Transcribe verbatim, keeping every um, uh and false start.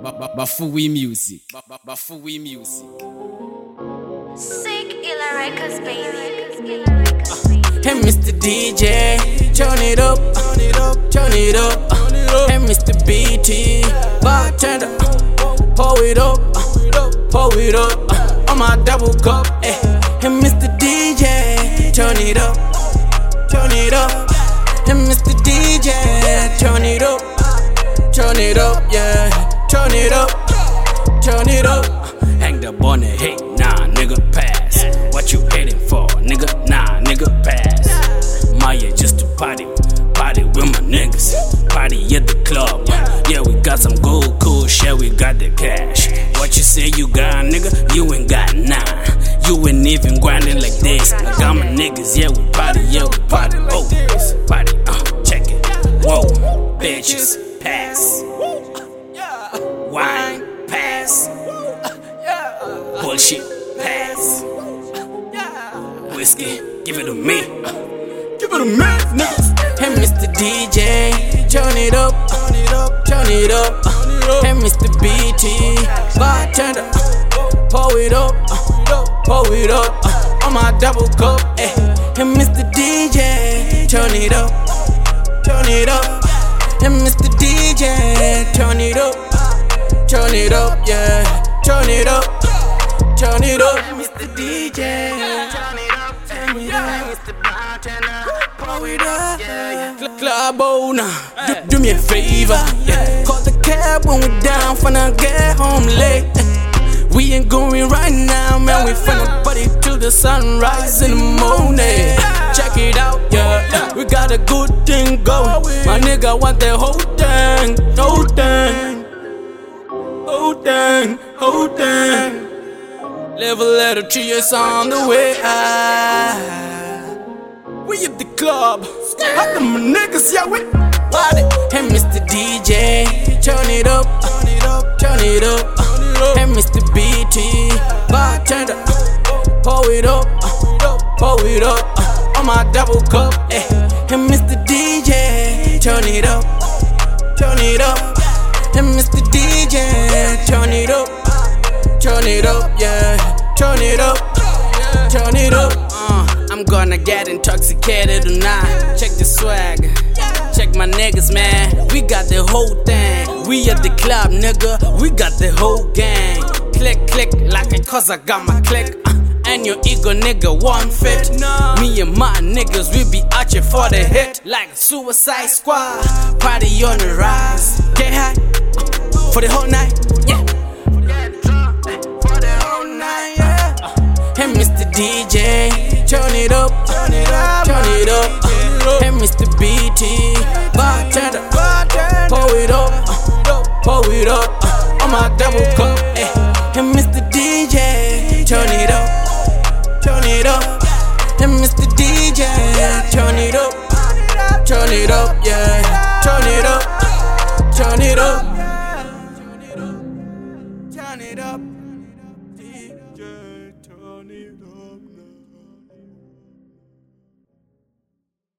Bafouille music. Bafouille music. Sick Illa Records, baby. Hey, Mister D J, turn it up, turn it up, turn it up. Hey, Mister B T, bartender, pour it up, pour it up. On my double cup, eh. Hey, Mister D J, turn it up, turn it up. Hey, Mister D J, turn it up, turn it up, yeah. Turn it up, turn it up. Hang the on the hate, nah, nigga, pass. What you hating for, nigga? Nah, nigga, pass. Maya just a party, party with my niggas. Party at the club, yeah, we got some gold, cool shit, we got the cash. What you say you got, nigga? You ain't got none. You ain't even grinding like this. I got my niggas, yeah, we party, yeah, we party. Oh, party, uh, check it. Whoa, bitches, pass. Wine, pass. Bullshit, pass. Whiskey, give it to me. Give it to me, niggas. Hey, Mister D J, turn it up, turn it up, turn it up. Hey, Mister B T, bartender, pour it up, pour it up. On my double cup, eh. Hey, Mister D J, turn it up, turn it up. Hey, Mister D J, turn it up. Turn it up, yeah. Turn it up, turn it up, Mister D J. Turn it up, turn it up, Mister Bartender. Pour it up, yeah. Club owner, do, do me a favor, yeah. Call the cab when we down, finna get home late. We ain't going right now, man. We finna party till the sunrise in the morning. Check it out, yeah. We got a good thing going. My nigga want the whole thing, whole thing. Oh dang, oh dang. Level letter G is on the way. We at the club. How the niggas, yeah, we party. Hey, Mister D J, turn it up, turn it up, turn it up. Hey, Mister B T, bartender, pour it up, pour it up. On my double cup, eh. Hey, Mister D J, turn it up, turn it up. Hey, Mister D J, turn it up, turn it up, yeah. Turn it up, turn it up. Uh, I'm gonna get intoxicated tonight. Check the swag, check my niggas, man. We got the whole thing. We at the club, nigga. We got the whole gang. Click, click, like it cause I got my click. Uh, and your ego, nigga, one fit. Me and my niggas, we be out here for the hit. Like Suicide Squad. Party on the rise. Get high. For the whole night, yeah. For the whole night, yeah. Hey, Mister D J, turn it up, turn it up, turn it up. Hey, Mister B T, bartender, pour it up, pour it up. On my double cup.